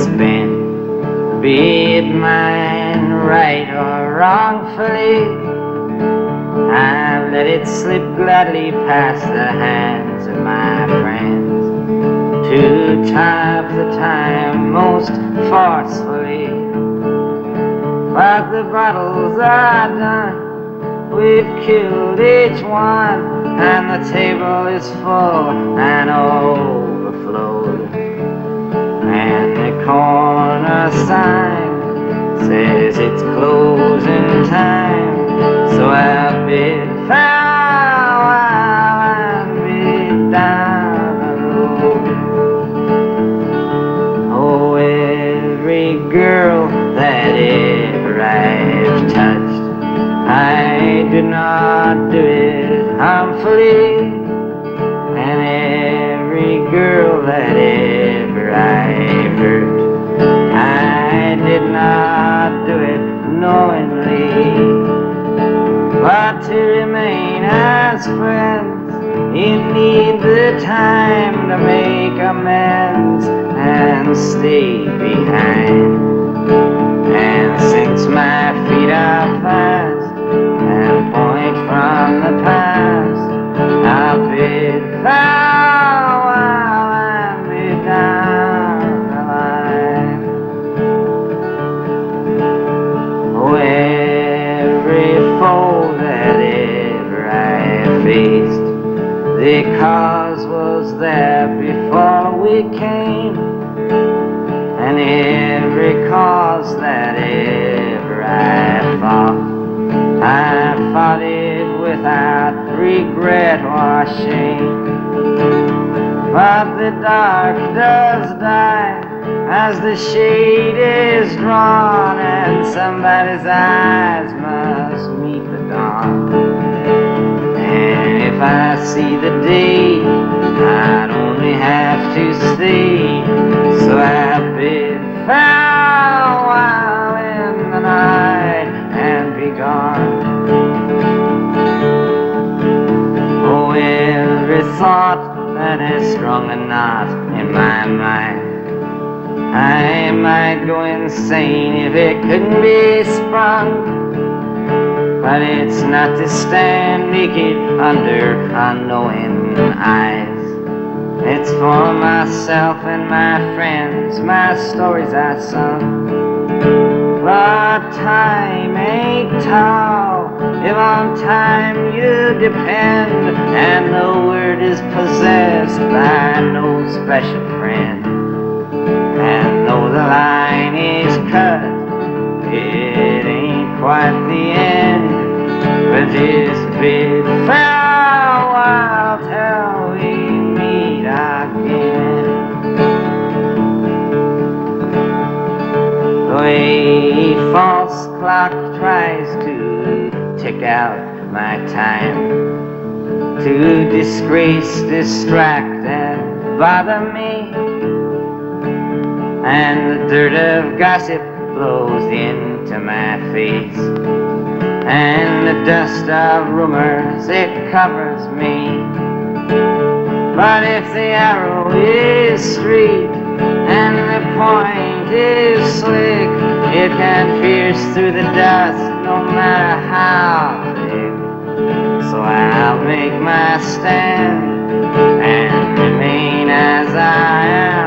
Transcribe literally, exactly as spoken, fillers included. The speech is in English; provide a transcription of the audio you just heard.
it's been, be it mine right or wrongfully. I've let it slip gladly past the hands of my friends to tie up the time most forcefully. But the bottles are done, we've killed each one, and the table is full and overflowed. And the corner sign says it's closing time, so I bid farewell and bid down the road. Oh, every girl that ever I've touched, I did not do it harmfully. And every girl that ever I've hurt, I did not do it knowingly. But to remain as friends, you need the time to make amends and stay behind. And since my feet are fast and point from the past, I'll bid farewell and be down the line. Oh, every foe that ever I faced, the cause was there before we came. And every cause that ever I fought, I fought it without regret or shame. But the dark does die as the shade is drawn, and somebody's eyes must meet the dawn. And if I see the day, I'd only have to stay, so I bid farewell in the night and be gone. Oh, every thought that has strung a knot in my mind, I might go insane if it couldn't be sprung. But it's not to stand naked under unknowing eyes. It's for myself and my friends, my stories I sung. But time ain't tall, if on time you depend, and the word is possessed by no special friend. And though the line is cut, it ain't quite the end, but just bid farewell till we meet again. Though a false clock tries to tick out my time, to disgrace, distract, and bother me, and the dirt of gossip blows into my face, and the dust of rumors, it covers me. But if the arrow is straight and the point is slick, it can pierce through the dust no matter how thick. So I'll make my stand and remain as I am.